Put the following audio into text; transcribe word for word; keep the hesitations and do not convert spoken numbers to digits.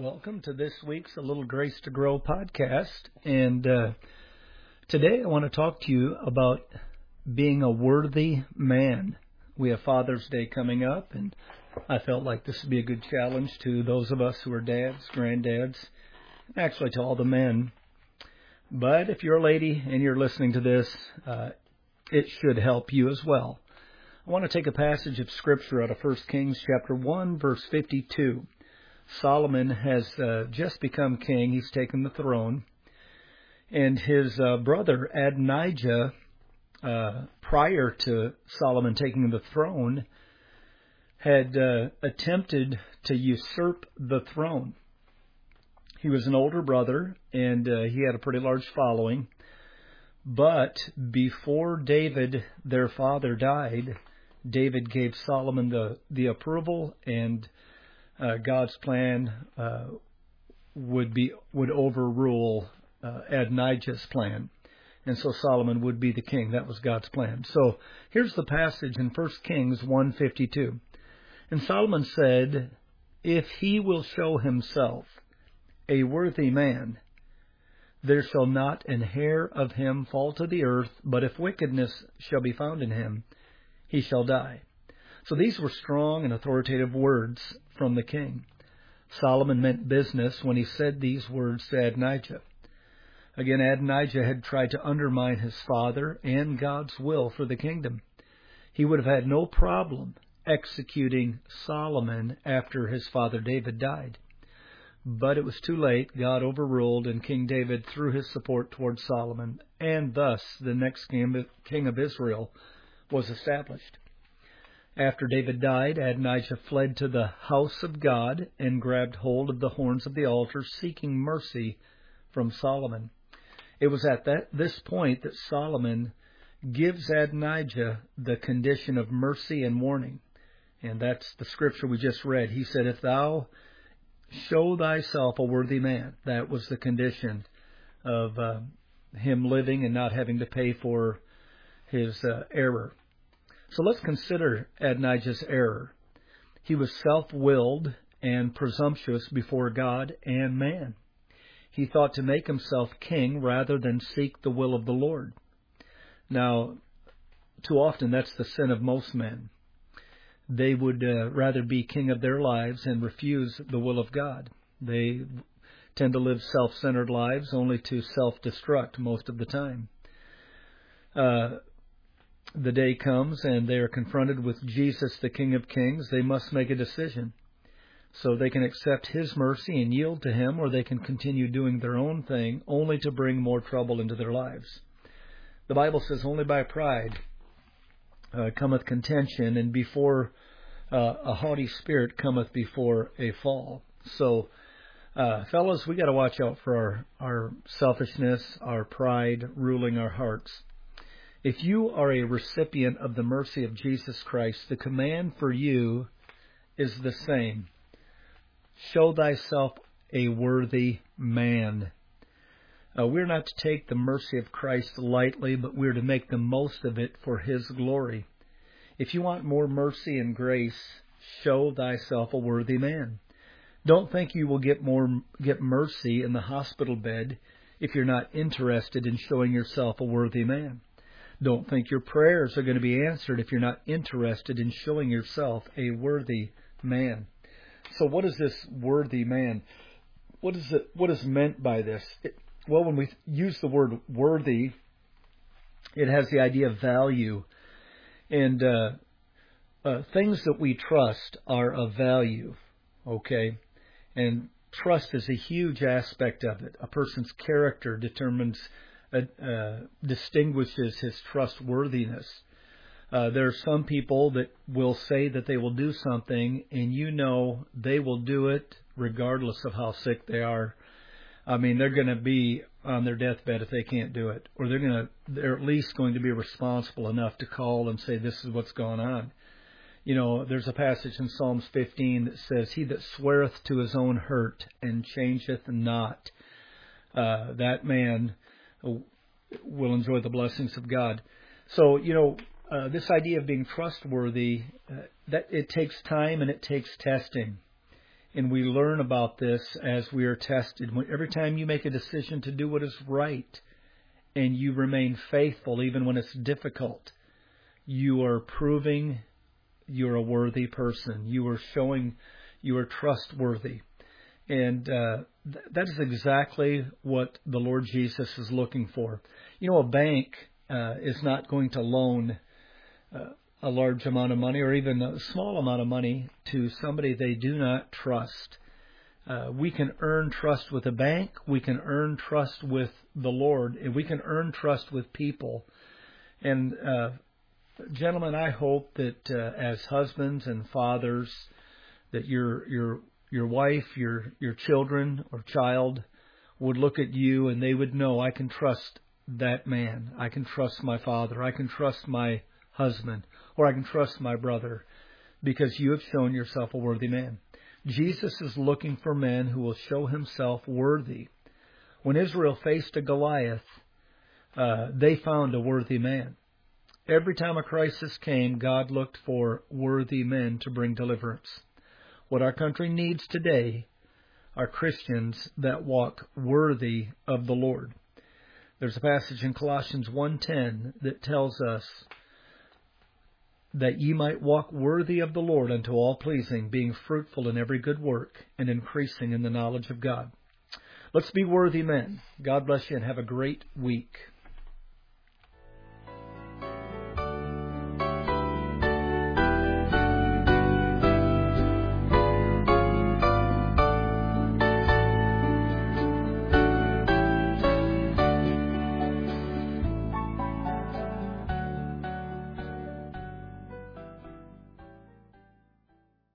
Welcome to this week's A Little Grace to Grow podcast. And uh, today I want to talk to you about being a worthy man. We have Father's Day coming up, and I felt like this would be a good challenge to those of us who are dads, granddads, actually to all the men. But if you're a lady and you're listening to this, uh, it should help you as well. I want to take a passage of Scripture out of First Kings chapter one, verse fifty-two. Solomon has uh, just become king. He's taken the throne. And his uh, brother Adonijah, uh, prior to Solomon taking the throne, had uh, attempted to usurp the throne. He was an older brother, and uh, he had a pretty large following. But before David, their father, died, David gave Solomon the, the approval, and Uh, God's plan uh, would be would overrule uh, Adonijah's plan, and so Solomon would be the king. That was God's plan. So here's the passage in First Kings one fifty-two. And Solomon said, "If he will show himself a worthy man, there shall not an hair of him fall to the earth, but if wickedness shall be found in him, he shall die." So these were strong and authoritative words from the king. Solomon meant business when he said these words to Adonijah. Again, Adonijah had tried to undermine his father and God's will for the kingdom. He would have had no problem executing Solomon after his father David died. But it was too late. God overruled, and King David threw his support towards Solomon, and thus the next king of Israel was established. After David died, Adonijah fled to the house of God and grabbed hold of the horns of the altar, seeking mercy from Solomon. It was at that this point that Solomon gives Adonijah the condition of mercy and warning. And that's the scripture we just read. He said, "If thou show thyself a worthy man," that was the condition of uh, him living and not having to pay for his uh, error. So let's consider Adonijah's error. He was self-willed and presumptuous before God and man. He thought to make himself king rather than seek the will of the Lord. Now, too often that's the sin of most men. They would uh, rather be king of their lives and refuse the will of God. They tend to live self-centered lives only to self-destruct most of the time. Uh, The day comes and they are confronted with Jesus, the King of Kings. They must make a decision. So they can accept His mercy and yield to Him, or they can continue doing their own thing, only to bring more trouble into their lives. The Bible says, "Only by pride uh, cometh contention, and before uh, a haughty spirit cometh before a fall." So, uh, fellas, we got to watch out for our, our selfishness, our pride ruling our hearts. If you are a recipient of the mercy of Jesus Christ, the command for you is the same. Show thyself a worthy man. Uh, we're not to take the mercy of Christ lightly, but we're to make the most of it for His glory. If you want more mercy and grace, show thyself a worthy man. Don't think you will get more get mercy in the hospital bed if you're not interested in showing yourself a worthy man. Don't think your prayers are going to be answered if you're not interested in showing yourself a worthy man. So what is this worthy man? What is it? What is meant by this? It, well, when we use the word worthy, it has the idea of value. And uh, uh, things that we trust are of value, okay? And trust is a huge aspect of it. A person's character determines Uh, uh, distinguishes his trustworthiness. Uh, there are some people that will say that they will do something, and you know they will do it regardless of how sick they are. I mean, they're going to be on their deathbed if they can't do it, or they're going to they're at least going to be responsible enough to call and say, "This is what's going on." You know, there's a passage in Psalms fifteen that says, "He that sweareth to his own hurt and changeth not, uh, that man will enjoy the blessings of God." So, you know, uh, this idea of being trustworthy, uh, that it takes time and it takes testing. And we learn about this as we are tested. Every time you make a decision to do what is right and you remain faithful even when it's difficult, you are proving you're a worthy person. You are showing you are trustworthy. And uh, th- that is exactly what the Lord Jesus is looking for. You know, a bank uh, is not going to loan uh, a large amount of money or even a small amount of money to somebody they do not trust. Uh, we can earn trust with a bank. We can earn trust with the Lord. And we can earn trust with people. And uh, gentlemen, I hope that uh, as husbands and fathers, that your your your wife, your your children or child would look at you and they would know, I can trust that man. I can trust my father. I can trust my husband, or I can trust my brother, because you have shown yourself a worthy man. Jesus is looking for men who will show himself worthy. When Israel faced a Goliath, uh, they found a worthy man. Every time a crisis came, God looked for worthy men to bring deliverance. What our country needs today are Christians that walk worthy of the Lord. There's a passage in Colossians one ten that tells us that ye might walk worthy of the Lord unto all pleasing, being fruitful in every good work and increasing in the knowledge of God. Let's be worthy men. God bless you and have a great week.